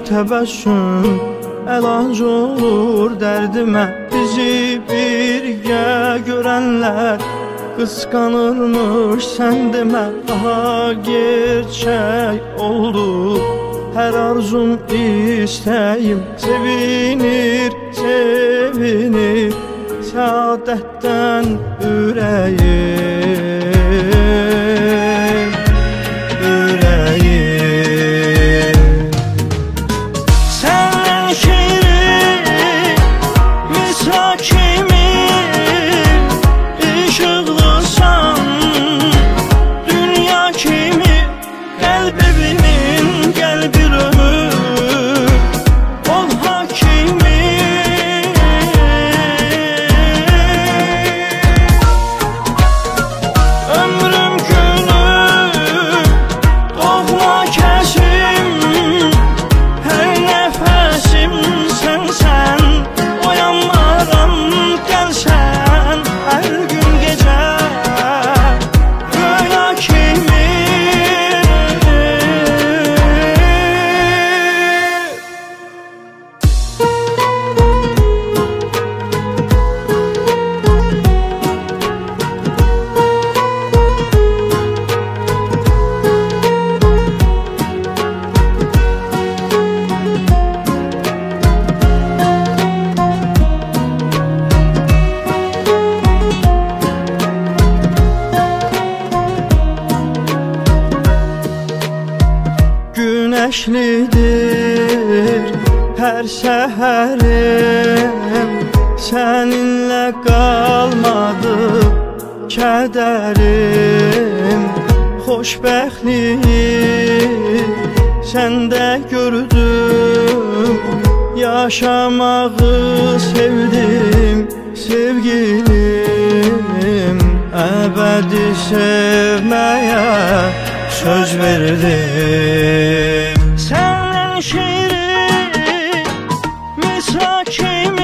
təbəssüm əlac olur dərdimə. Bizi birgə görənlər qısqanırmış, sən demə. Daha gerçək oldu hər arzum, istəyim. Sevinir, sevinir səadətdən ürəyim, ürəyim. Səndən şirin misra kimi işıqlısan, dünya kimi qəlbimin qəlbi ömür ol hakimi. Ömrüm günüm doğma kəsim, hər nəfəsim sənsən. Oyanmaram gəlsən hər gün gecə rüya kimi. Güneşlidir hər səhərim, səninlə qalmadı kədərim. Xoşbəxtliyi səndə gördüm, yaşamağı sevdim sevgilim. Əbədi sevməyə söz verdim. Səndən şirin misra kimi